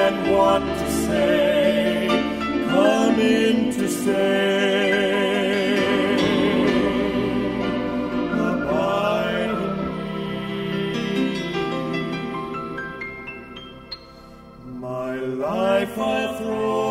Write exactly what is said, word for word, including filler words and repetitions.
and what to say, come in to say, abide in me. My life I throw